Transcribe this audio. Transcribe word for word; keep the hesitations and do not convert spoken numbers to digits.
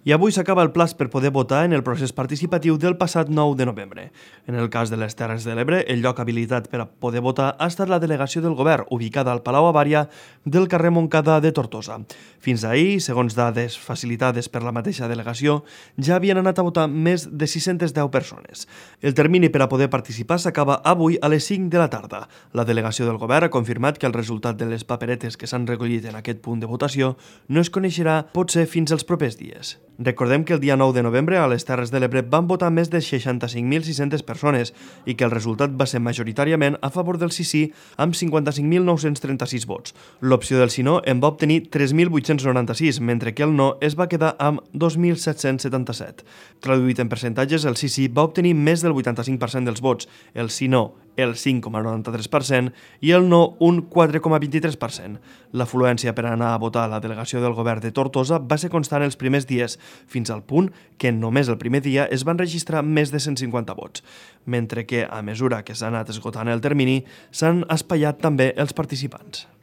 I avui s'acaba el plaç per poder votar en el procés participatiu del passat nou de novembre. En el cas de les Terres de l'Ebre, el lloc habilitat per a poder votar ha estat la delegació del govern, ubicada al Palau Avària del carrer Montcada de Tortosa. Fins ahir, segons dades facilitades per la mateixa delegació, ja havien anat a votar més de sis-centes deu persones. El termini per a poder participar s'acaba avui a les cinc de la tarda. La delegació del govern ha confirmat que el resultat de les paperetes que s'han recollit en aquest punt de votació no es coneixerà potser fins als propers dies. Recordem que el dia nou de novembre a les Terres de l'Ebre van votar més de seixanta-cinc mil sis-centes persones i que el resultat va ser majoritàriament a favor del sí sí amb cinquanta-cinc mil nou-cents trenta-sis vots. L'opció del sí no en va obtenir tres mil vuit-cents noranta-sis, mentre que el no es va quedar amb dos mil set-cents setanta-set. Traduït en percentatges, el sí sí va obtenir més del vuitanta-cinc per cent dels vots, el sí no el cinc coma noranta-tres per cent i el no un quatre coma vint-i-tres per cent. L'afluència per anar a votar a la delegació del govern de Tortosa va ser constant els primers dies, fins al punt que només el primer dia es van registrar més de cent cinquanta vots, mentre que, a mesura que s'ha anat esgotant el termini, s'han espaiat també els participants.